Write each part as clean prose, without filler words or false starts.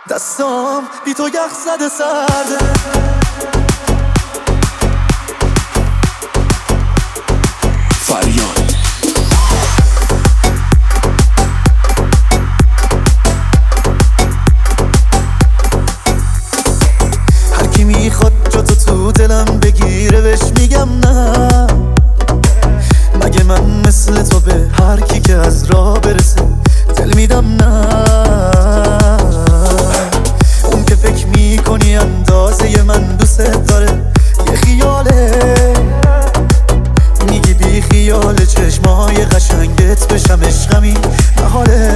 دستام بی تو یخ زده سرده. فریاد هر کی میخواد جا تو دلم بگیره بهش میگم نه. مگه من مثل تو به هر کی که از راه برسه دل میدم نه. اون که فکر میکنی اندازه من دوست داره یه خیاله. میگی بی خیال چشمای قشنگت بشم عشقمی محاله.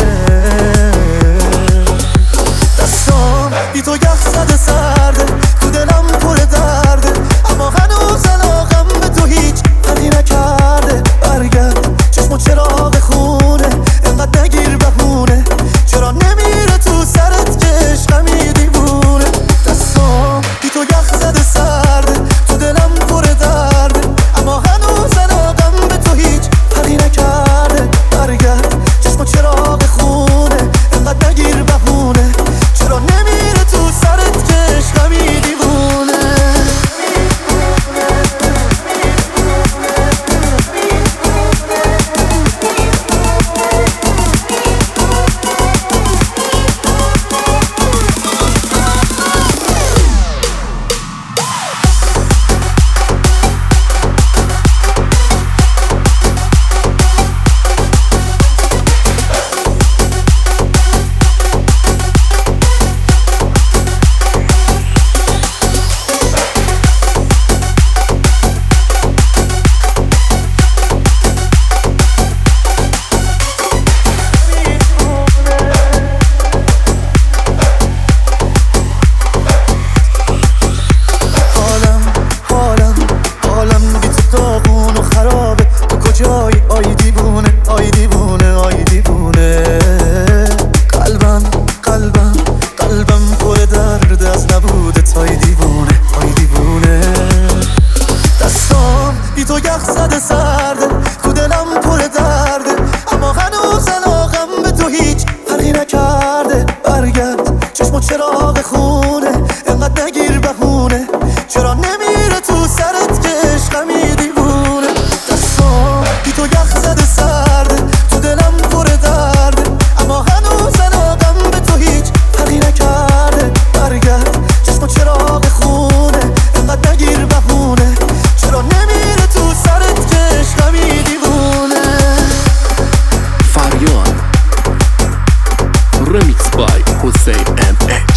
دستام بی تو یخ زده سرده، تو دلم پر درده، اما هنوز علاقم به تو هیچ فرقی نکرده. برگرد چشم و چراغ خونه، انقدر نگیر بهونه، چرا نمیره تو سرت که عشقمی دیوونه. دستام بی تو یخ زده سرده، تو دلم پر درده، اما هنوز علاقم به تو هیچ فرقی نکرده. برگرد چشم و چراغ خونه، انقدر نگیر بهونه، چرا نمیره تو سرت که عشقمی دیوونه. داغون و خرابه، تو کجایی آی دیوونه، آی دیوونه، آی دیوونه. قلبم پر درد از نبودت، آی دیوونه، آی دیوونه. دستام بی تو یخ زده سرده، تو دلم پر درده، اما هنوز علاقم به تو هیچ فرقی نکرده. برگرد چشم و چراغ خونه، انقدر نگیر بهونه، چرا نمیره تو سرت که عشقمی دیوونه. دستام بی تو یخ زده سرده، تو دلم پر درده، اما هنوز علاقم به تو هیچ فرقی نکرده. برگرد چشم و چراغ خونه، انقدر نگیر بهونه، چرا نمیره تو سرت که عشقمی دیوونه. فریاد Remix by Hussein M.A